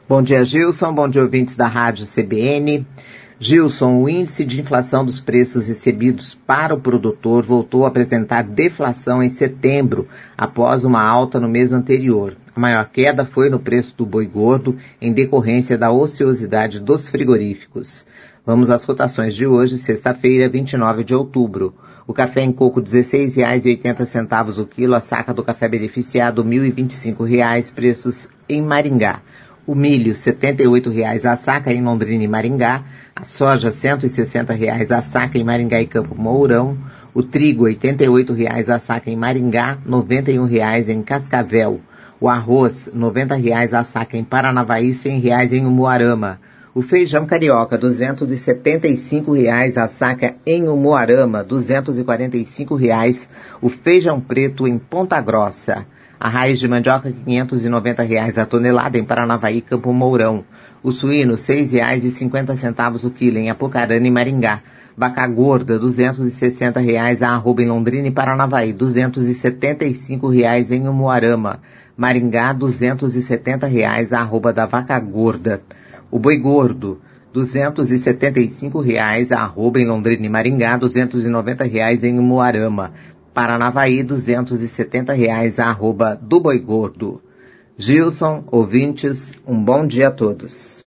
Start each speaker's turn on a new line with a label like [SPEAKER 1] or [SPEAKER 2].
[SPEAKER 1] Bom dia, Gilson. Bom dia, ouvintes da Rádio CBN. Gilson, o índice de inflação dos preços recebidos para o produtor voltou a apresentar deflação em setembro, após uma alta no mês anterior. A maior queda foi no preço do boi gordo, em decorrência da ociosidade dos frigoríficos. Vamos às cotações de hoje, sexta-feira, 29 de outubro. O café em coco, R$ 16,80 o quilo. A saca do café beneficiado, R$ 1.025, preços em Maringá. O milho, R$ 78,00 a saca em Londrina e Maringá. A soja, R$ 160,00 a saca em Maringá e Campo Mourão. O trigo, R$ 88,00 a saca em Maringá, R$ 91,00 em Cascavel. O arroz, R$ 90,00 a saca em Paranavaí, R$ 100,00 em Umuarama. O feijão carioca, R$ 275,00 a saca em Umuarama, R$ 245,00. O feijão preto em Ponta Grossa. A raiz de mandioca, R$ 590,00 a tonelada em Paranavaí, Campo Mourão. O suíno, R$ 6,50 o quilo em Apucarana e Maringá. Vaca gorda, R$ 260,00 a arroba em Londrina e Paranavaí, R$ 275,00 em Umuarama. Maringá, R$ 270,00 a arroba da vaca gorda. O boi gordo, R$ 275,00 a arroba em Londrina e Maringá, R$ 290,00 em Umuarama. Paranavaí, R$ 270,00 a arroba do boi gordo. Gilson, ouvintes, um bom dia a todos.